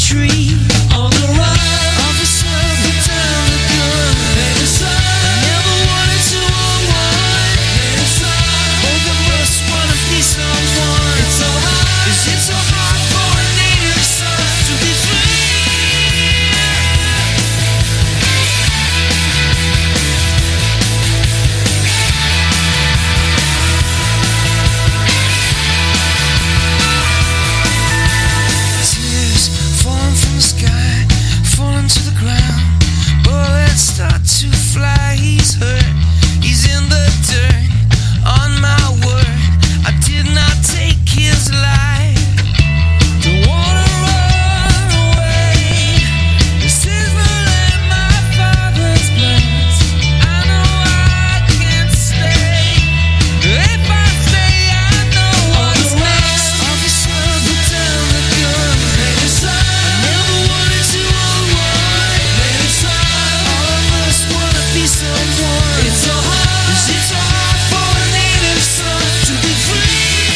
tree. On the run, officer, put down the gun. Let us on. I never wanted to unwind. Let us on. Both of us wanna be someone. It's so hard. Is it so hard for a native son to be free? Tears falling from the sky, falling to the ground. Bullets start to fly. He's hurt, he's in the dirt. On my word, I did not take his life. Don't wanna run away. This is my father's blood. I know I can't stay. If I stay, I know what's next. Officer, put down the gun. Let us on. I never wanted to unwind. Let us on. All of us wanna be someone. It's so hard. Is it so hard for a native son to be free?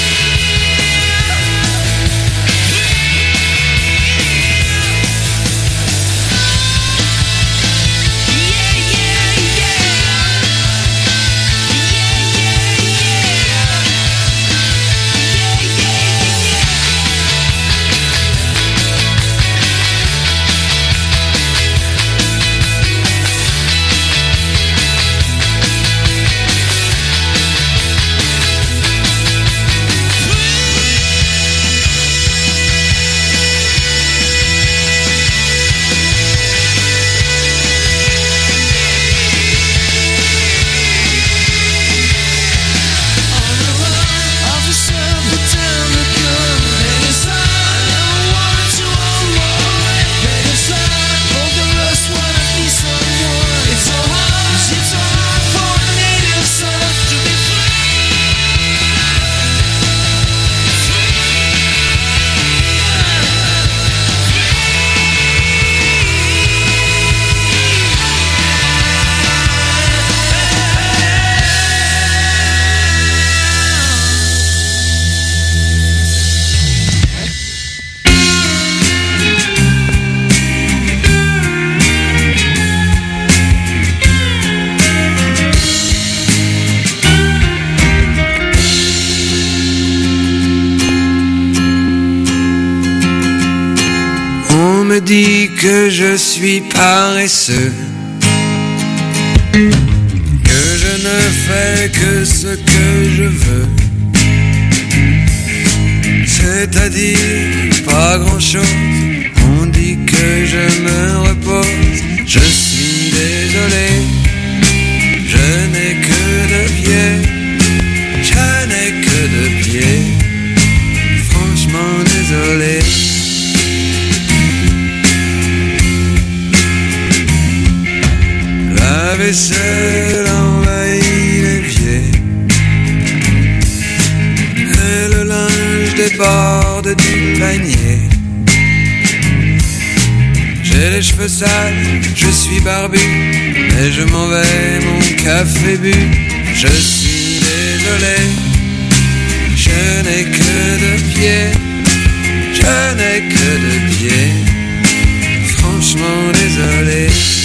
On me dit que je suis paresseux, que je ne fais que ce que je veux, c'est-à-dire pas grand-chose. On dit que je me repose, je suis désolé, je n'ai que deux pieds, je n'ai que deux pieds, franchement désolé. La vaisselle envahit les pieds et le linge déborde du panier. J'ai les cheveux sales, je suis barbu, mais je m'en vais, mon café bu. Je suis désolé, je n'ai que deux pieds, je n'ai que deux pieds, franchement désolé.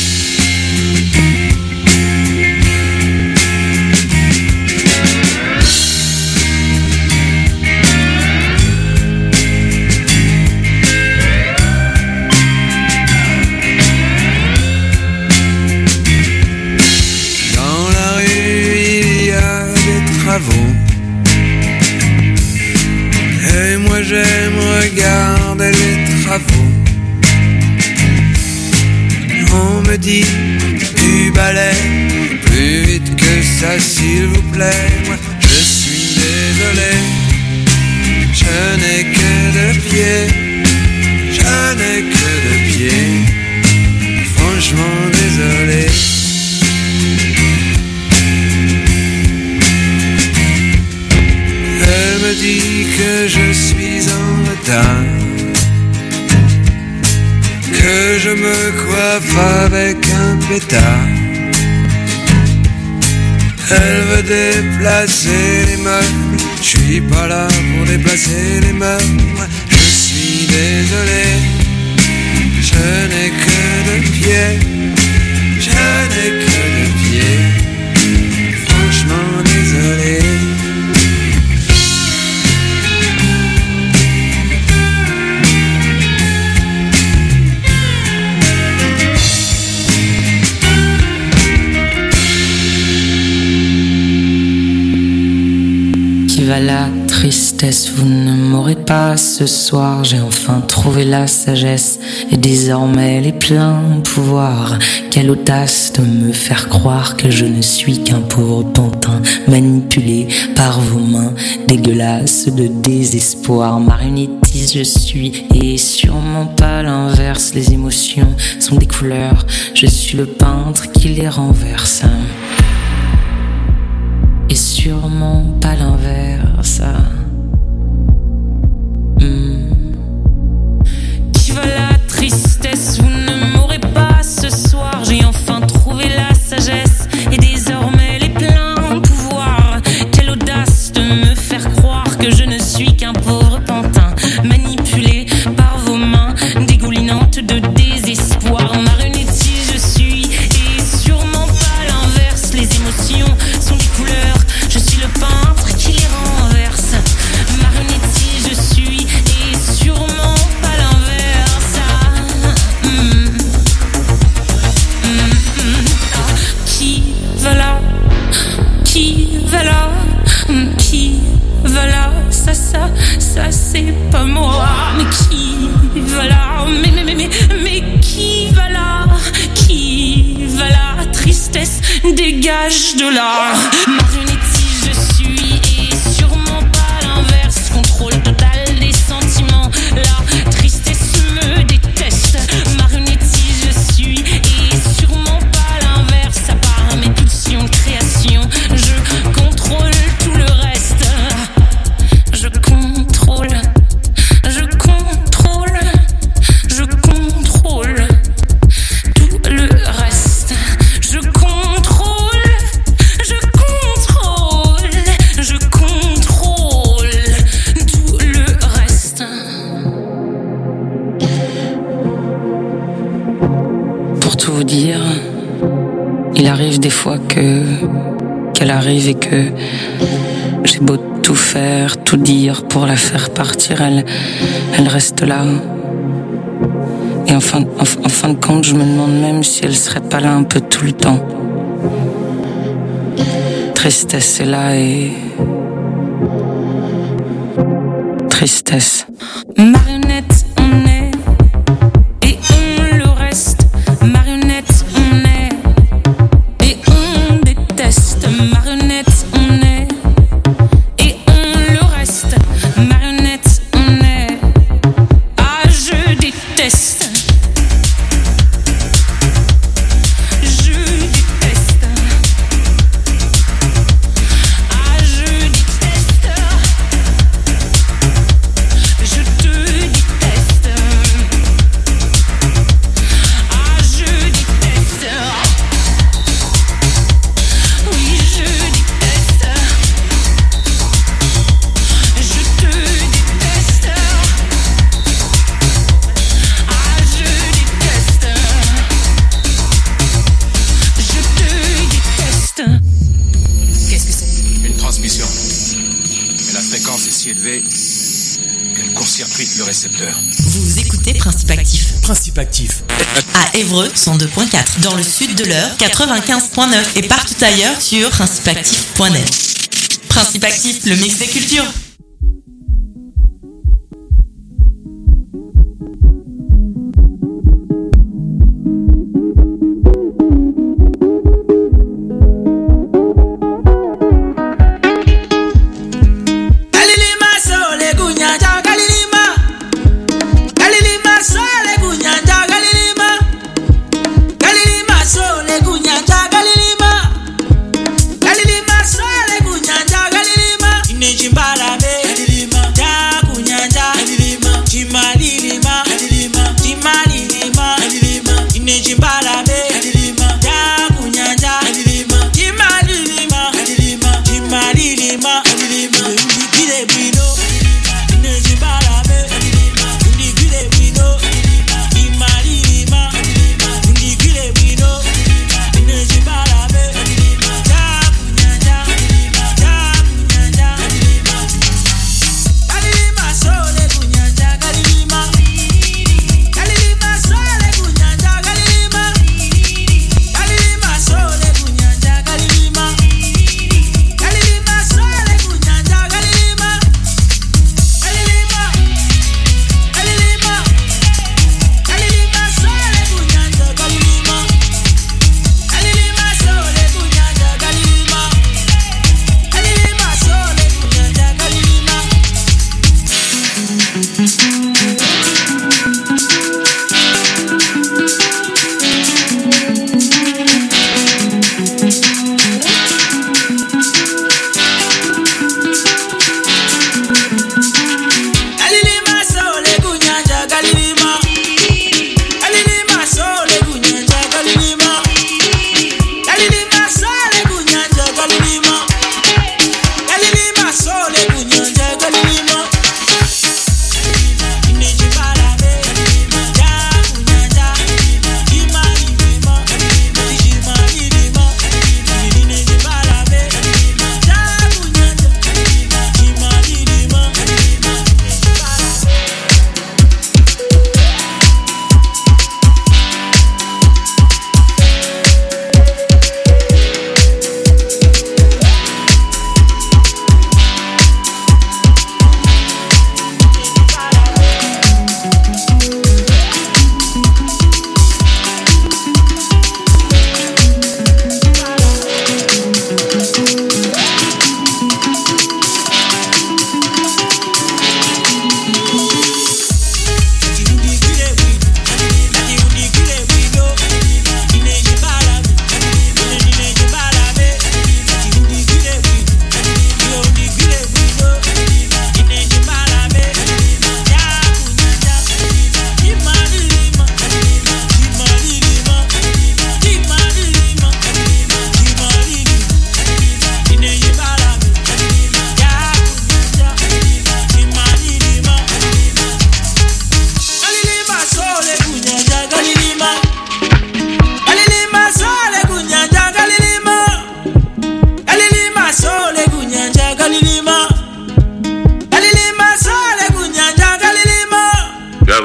Et moi j'aime regarder les travaux. On me dit du balai, plus vite que ça s'il vous plaît. Moi je suis désolé, je n'ai que deux pieds, je n'ai que deux pieds, franchement désolé. Elle me dit que je suis en retard, que je me coiffe avec un pétard. Elle veut déplacer les meubles, je suis pas là pour déplacer les meubles. Je suis désolé, Je n'ai que deux pieds, je n'ai que deux pieds. Franchement désolé. Qui va la tristesse, vous ne m'aurez pas ce soir. J'ai enfin trouvé la sagesse et désormais les pleins pouvoirs. Quelle audace de me faire croire que je ne suis qu'un pauvre pantin manipulé par vos mains dégueulasses de désespoir. Marionnettiste je suis et sûrement pas l'inverse. Les émotions sont des couleurs, je suis le peintre qui les renverse. Et sûrement pas l'inverse. Qui va la tristesse, vous ne m'aurez pas ce soir. J'ai enfin trouvé la sagesse et désormais les pleins pouvoirs. Quelle audace de me faire croire que je ne suis qu'un pauvre pantin manipulé par vos mains dégoulinantes de désespoir. Marionnettiste je suis et sûrement pas l'inverse. Les émotions sont des couleurs, je suis le peintre qui les renverse. Marionnettiste je suis et sûrement pas l'inverse. Qui va là? Qui va là? Qui va là? Ça c'est pas moi. Mais qui va là? Mais qui va là? Qui va là? Tristesse, dégage de là. Marionnettiste je suis et sûrement pas l'inverse. Contrôle total des sentiments, la tristesse me déteste. Marionnettiste je suis et sûrement pas l'inverse. À part mes pulsions de création, je contrôle tout le reste. Je contrôle tout le reste. Je contrôle tout le reste. Pour tout vous dire, il arrive des fois qu'elle arrive et que j'ai beau tout faire, tout dire pour la faire partir, elle reste là. Et en fin de compte, je me demande même si elle serait pas là un peu tout le temps. Tristesse est là et tristesse. Marionnette, on est et on le reste. Marionnette, on est et on déteste. Marionnette, on est et on le reste. Marionnette, on est. Ah, je déteste. Le récepteur. Vous écoutez Principe Actif. Principe Actif. À Évreux, 102.4. Dans le sud de l'Eure, 95.9. Et partout ailleurs sur principeactif.net. Principe Actif, le mix des cultures. Chimbala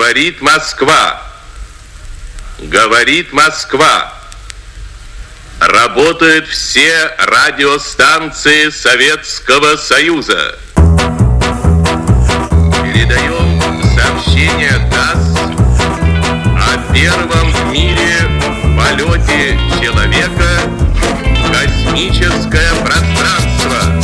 Говорит Москва. Говорит Москва. Работают все радиостанции Советского Союза. Передаем сообщение ТАСС о первом в мире полете человека в космическое пространство.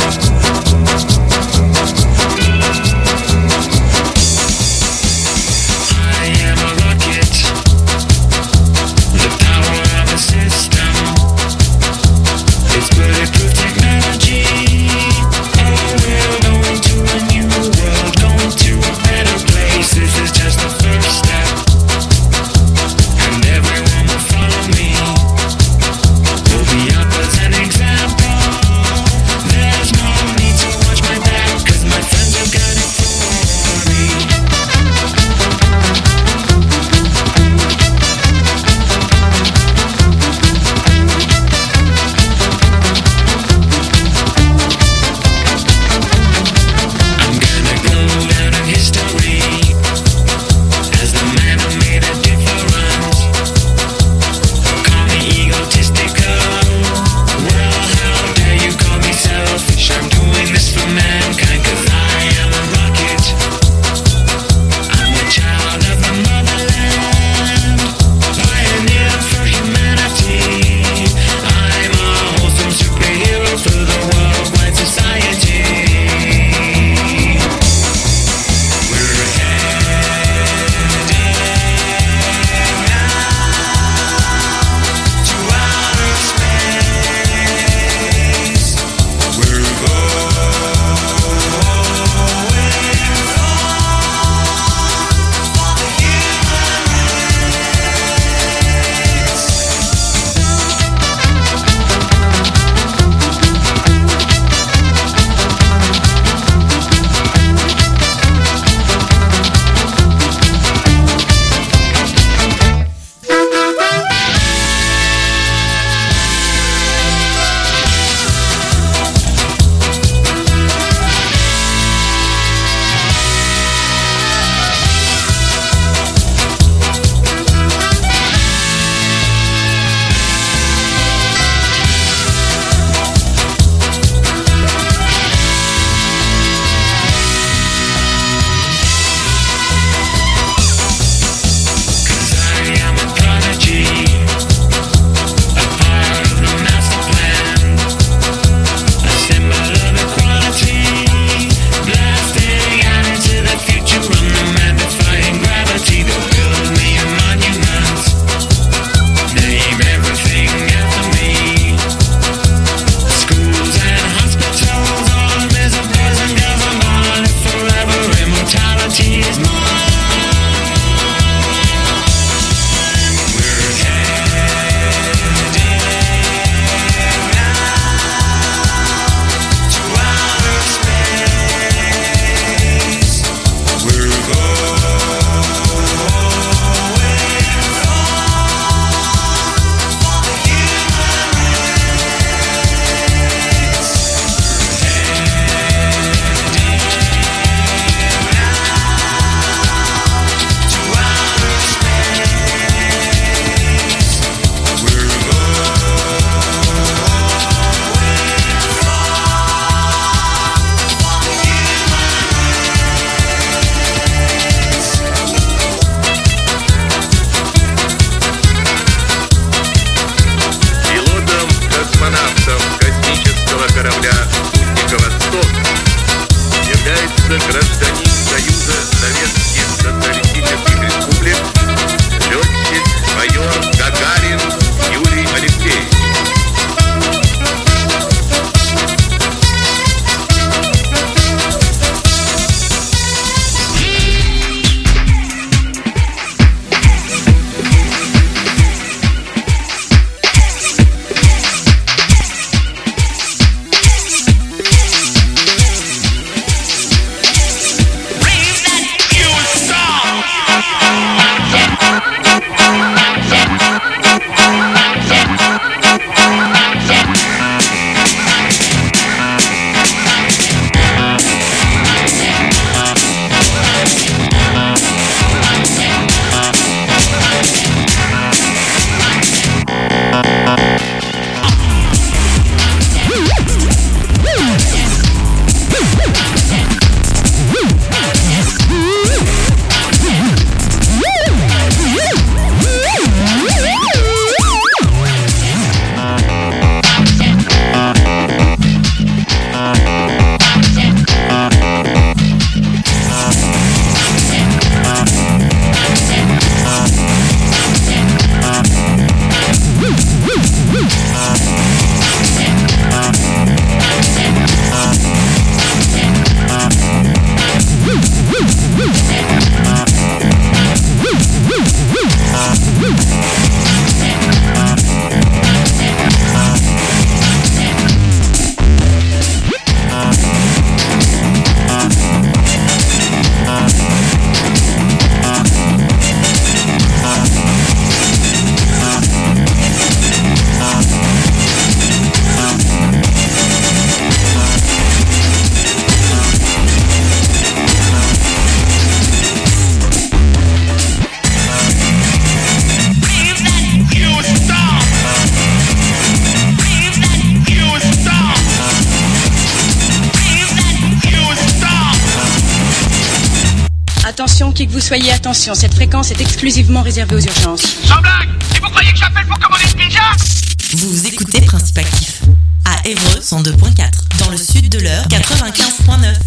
Attention, qui que vous soyez, attention, cette fréquence est exclusivement réservée aux urgences. Sans blague! Et vous croyez que j'appelle pour commander une pizza? Vous écoutez Principe Actif à Évreux 102.4, dans le sud de l'heure 95.9.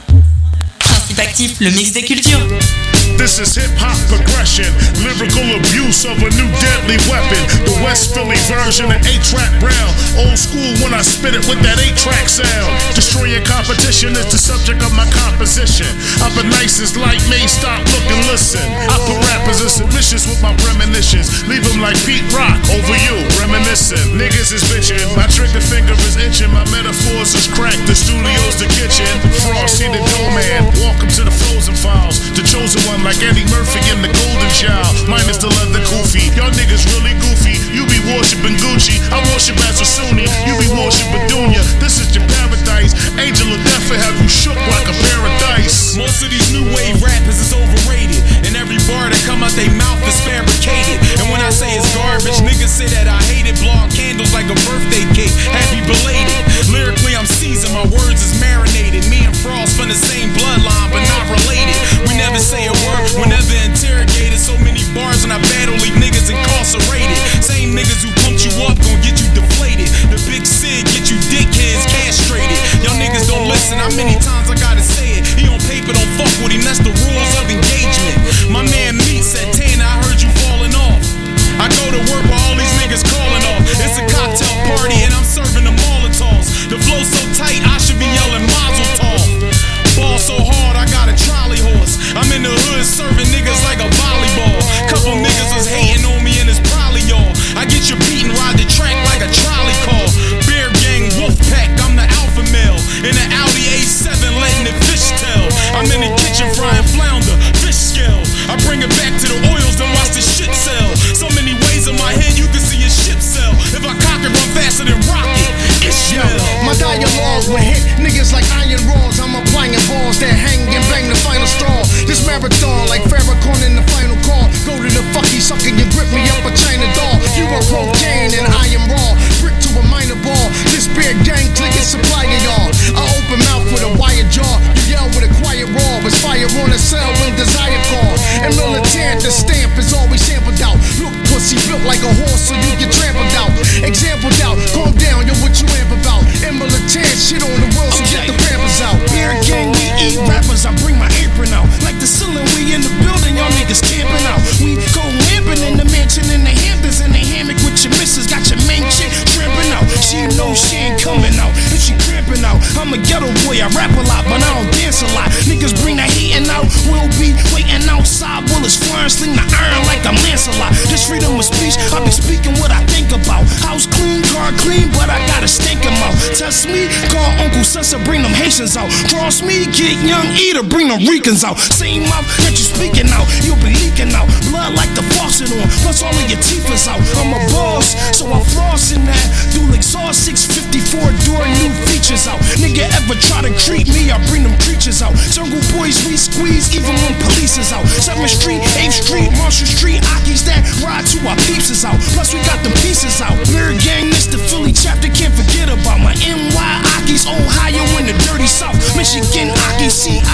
Principe Actif, le mix des cultures. This is hip-hop progression, lyrical abuse of a new deadly weapon. The West Philly version of 8-track round. Old school when I spit it with that 8-track sound. Destroying competition is the subject of my composition. I'm a nicest like me, stop, look and listen. I put rappers in submissions with my premonitions. Leave them like Pete Rock over you, reminiscing. Niggas is bitching, my trigger finger is itching. My metaphors is cracked, the studio's the kitchen. Frosty the doorman, welcome to the Frozen Files. The chosen one like Eddie Murphy and the Golden Child, minus the leather goofy. Y'all niggas really goofy. You be worshiping Gucci, I worship as a Sunni. You be worshiping Dunya. This is your paradise. Angel of death will have you shook like a pair of dice. Most of these new wave rappers is overrated, and every bar that come out they mouth is fabricated. And when I say it's garbage, niggas say that I hate it. Blow candles like a birthday cake, happy belated. Lyrically I'm seasoned, my words is marinated. Me and Frost from the same bloodline, but not related. We never say a word, whenever interrogated. So many bars and I battle, leave niggas incarcerated. Same niggas who pumped you up gon' get you deflated. The big Sid get you dickheads castrated. Y'all niggas don't listen, how many times I gotta say it? He on paper, don't fuck with him, that's the rules of engagement. My man Meat said, Tana, I heard you falling off. I go to work while all these niggas calling off. It's a cocktail party and I'm serving the Molotovs. The flow so tight, I should be yelling Mazel Tov. Ball so hard, I got a trolley horse. I'm in the hood serving niggas like a volleyball. Couple niggas was hating on me and it's probably y'all. I get you beat and ride the track like a trolley car. Bear gang, wolf pack, I'm the alpha male. In the Audi A7 letting it fish tail. I'm in the kitchen frying flounder, fish scale. I bring it back to the oils, then watch the shit sell. So many ways in my head, you can see a ship sell. If I cock it, run faster than Rocket. Ishmael. My dialogues will hit niggas like iron rods. I'm applying balls that hang and bang the final straw. This marathon like Farrakhan in the final call. Go to the fucky sucker and grip me up a China doll. You are cocaine and I am raw. Brick to a minor ball. This beer gang click is supplying y'all. I open mouth with a wire jaw. You yell with a quiet roar. It's fire on a cell when desire call. And militant, the stamp is always sampled out. Look, pussy built like a horse so you get trampled out. Exampled out, calm down, yo, what you amp about? And militant shit on the world, so get the pampers out. Beer gang, we eat rappers, I bring my apron out. Like the ceiling, we in the building, y'all niggas camping out. We go lamping in the mansion in the Hamptons, in the hammock with your missus. Got your main chick tramping out. She knows she ain't coming out, and she cramping out. I'm a ghetto boy, I rap a lot, but I don't dance a lot. Niggas bring that hating out, we'll be waiting outside. Bullets flying, sling the iron like I'm Lancelot. This freedom of speech, I be speaking what I think about. House clean, car clean, but I got a stinking mouth. Test me, call Uncle Sessa, bring them Haitians out. Cross me, get young eater, bring them Ricans out. Same mouth that you speaking out, you'll be leaking out. Blood like the faucet on, plus all of your teeth is out. I'm a boss, so I'm flossing that. Dual exhaust 654 door, new features out. Nigga ever try to creep me, I bring them creatures out. Jungle boys, we squeeze even when police is out. 7th Street, 8th Street, Marshall Street, Akis that ride to our peeps is out. Plus we got them pieces out. Beer gang, this the Philly chapter, can't forget about my NY Akis, Ohio in the dirty South. Michigan Akis,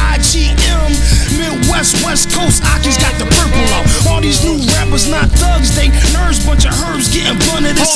CIGM, Midwest, West Coast Akis got the purple out. All these new rappers not thugs, they nerds, bunch of herbs getting blunted. It's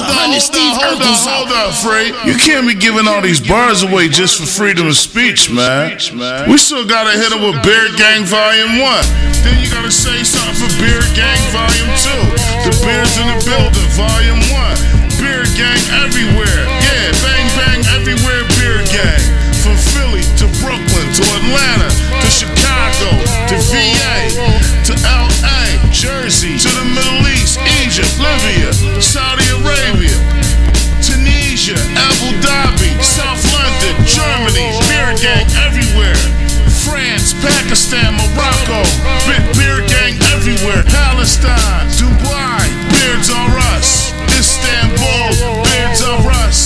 Hold up, Frey. You can't be giving all these bars away just for freedom of speech, man. We still gotta hit them with Beer Gang Volume 1. Then you gotta say something for Beer Gang Volume 2. The Beers in the Building Volume 1. Beer Gang everywhere. Yeah, bang bang everywhere, Beer Gang. From Philly to Brooklyn to Atlanta to Chicago to VA to LA, Jersey to the Middle East, Egypt, Libya, Saudi Arabia, Tunisia, Abu Dhabi, South London, Germany, Beer Gang everywhere. France, Pakistan, Morocco, Beer Gang everywhere. Palestine, Dubai, Beards are us. Istanbul, Beards are us.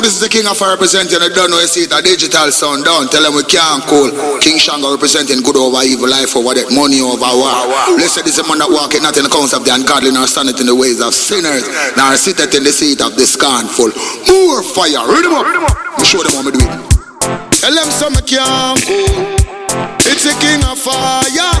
this is the King of Fire representing. I don't know you see it, a digital sound down. Tell them we can't call. King Shango representing good over evil, life over death, money over war. Blessed is the man that walketh not in the counsel of the ungodly, nor standeth in the ways of sinners, nor sitteth in the seat of the scornful. More fire, read them up. Me show them how me do it. Tell them some can't cool. It's the King of Fire.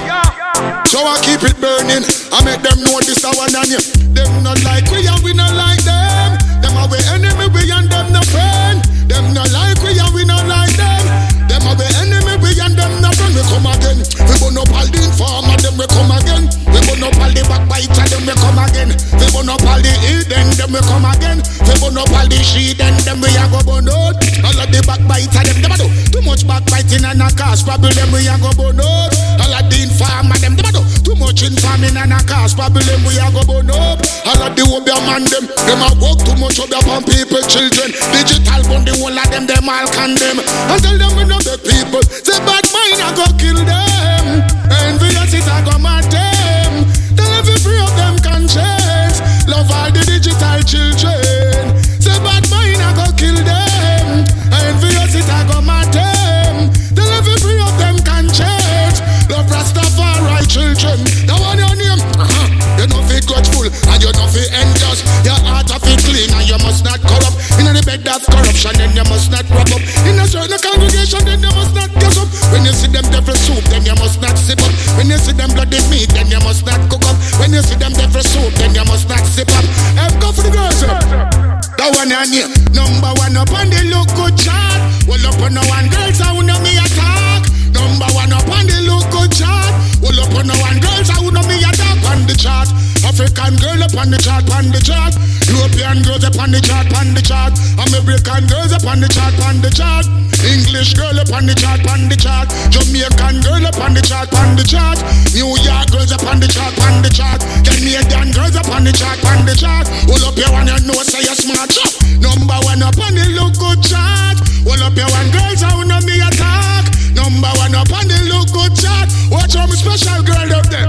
So I keep it burning. I make them know this a one on you. Them not like we and we not like them. Them are we enemy, we and them no friend. Them not like we and we not like them. Them are we enemy, we and them no friend. We come again. We burn up all the informer, them we come again. We burn up all the backbiter, them we come again. We burn up all the heathen, them we come again. We burn up all the sheep, them we a go burn out. All of the backbiter, them a do too much backbiting and a cause problem. We a go burn out. All of the informer, them a do too much informing and a cause problem. We a go burn up. All of the obeah man, them a work too much up on people, children. Digital bun the whole of them all condemn. And tell them we know the people. Say bad mind I go kill them. Envious it I go mad them. Tell every free of them conscience. Love all the digital children. Say bad mind I go kill them. Envious it I go mad them. Tell every free of them conscience. Love Rastafari children. Now one your name. You know fit grudgeful and you know fit envious. Your heart of it clean and you must not corrupt. In the bed of corruption then you must not rub up. In a certain congregation then you must not get up. When you see them devil soup then you must not sip up. When you see them bloody meat then you must not cook up. When you see them devil soup then you must not sip up. Go for the girls up. That one on you. Number one up on the look good chart. Well up on the one girls I wanna me attack. Number one up on the look good chart. Well up on the one girls I wanna me attack on the chart. African girl up on the chart, on the chart. European girls up on the chart, on the chart. American girls up on the chart, on the chart. English girl up on the chart, on the chart. Jamaican girl up on the chart, on the chart. New York girls up on the chart, on the chart. Canadian girls up on the chart, on the chart. Hold up your one and know say you're smart. Number one up on the look good chart. Hold up your one girls I wanna me attack. Number one up on the look good chart. Watch how my special girl up there.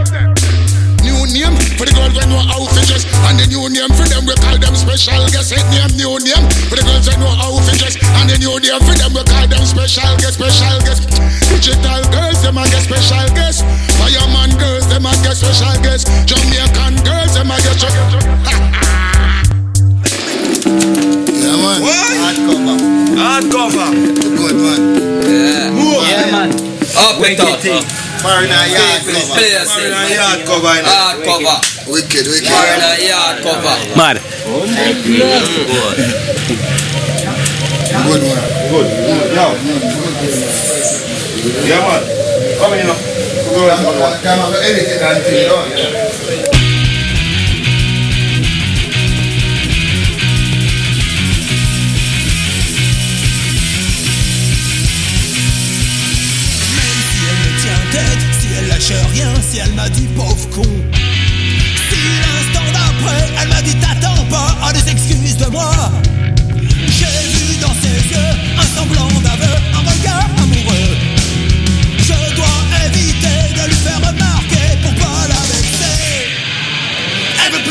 New name for the girls that know how to dress. And the new name for them we call them special guest. It name new name for the girls that know how to dress. And the new name for them we call them special guest, special guest. Digital girls them a get special guest. Fireman girls them a get special guest. Jamaican girls them a get yeah man. What? Hardcover. Good man. Yeah. Move. Yeah man. Up and up. Foreigner yard cover. Foreigner yard cover. Hard cover. Wicked. Foreigner yard cover. Mad. Good one. Good. Yeah man. Come in now. Come on. Anything until Si elle lâche rien, si elle m'a dit